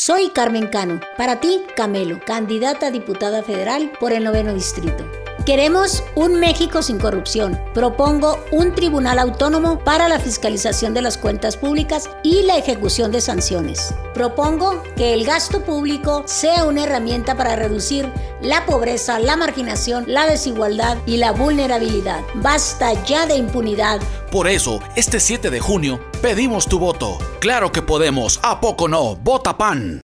Soy Carmen Cano. Para ti, Camelo, candidata a diputada federal por el 9º distrito. Queremos un México sin corrupción. Propongo un tribunal autónomo para la fiscalización de las cuentas públicas y la ejecución de sanciones. Propongo que el gasto público sea una herramienta para reducir la pobreza, la marginación, la desigualdad y la vulnerabilidad. Basta ya de impunidad. Por eso, este 7 de junio, pedimos tu voto. ¡Claro que podemos! ¿A poco no? ¡Vota PAN!